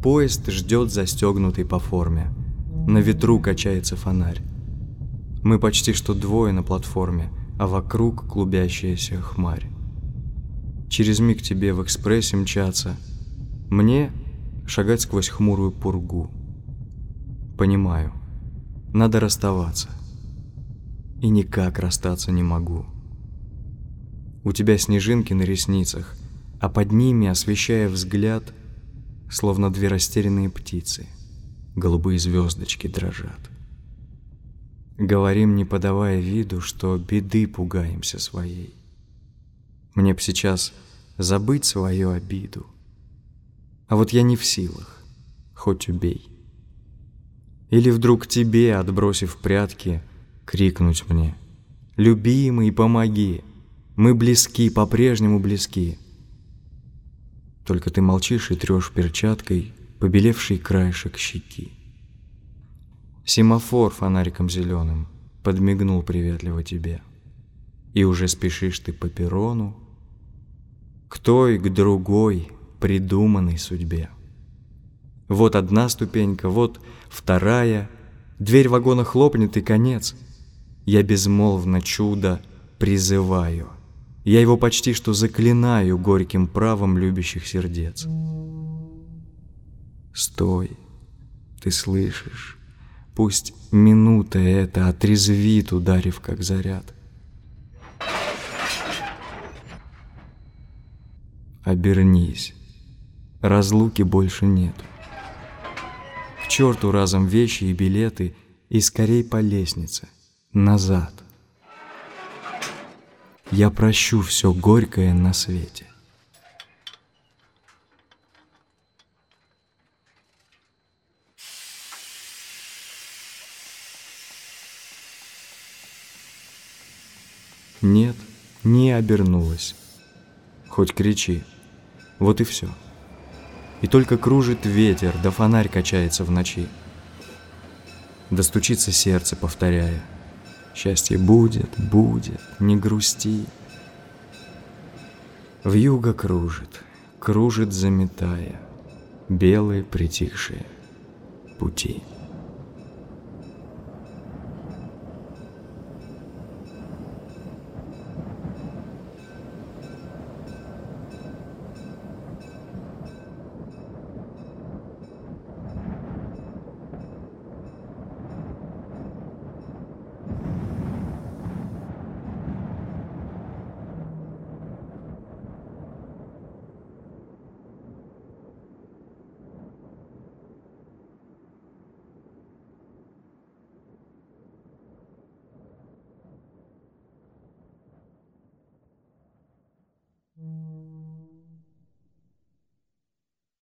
Поезд ждет застегнутый по форме. На ветру качается фонарь. Мы почти что двое на платформе, а вокруг клубящаяся хмарь. Через миг тебе в экспрессе мчаться, мне шагать сквозь хмурую пургу. Понимаю, надо расставаться, и никак расстаться не могу. У тебя снежинки на ресницах, а под ними, освещая взгляд, словно две растерянные птицы, голубые звездочки дрожат. Говорим, не подавая виду, что беды пугаемся своей. Мне б сейчас забыть свою обиду, а вот я не в силах, хоть убей. Или вдруг тебе, отбросив прятки, крикнуть мне: «Любимый, помоги! Мы близки, по-прежнему близки!» Только ты молчишь и трешь перчаткой побелевший краешек щеки. Семафор фонариком зеленым подмигнул приветливо тебе, и уже спешишь ты по перрону к той, к другой придуманной судьбе. Вот одна ступенька, вот вторая, дверь вагона хлопнет и конец. Я безмолвно чудо призываю, я его почти что заклинаю горьким правом любящих сердец. Стой, ты слышишь? Пусть минута эта отрезвит, ударив как заряд. Обернись, разлуки больше нет. К черту разом вещи и билеты, и скорей по лестнице, назад. Я прощу все горькое на свете. Нет, не обернулась. Хоть кричи, вот и все. И только кружит ветер, да фонарь качается в ночи. Да стучится сердце, повторяя: счастье будет, будет, не грусти. Вьюга кружит, кружит, заметая белые притихшие пути.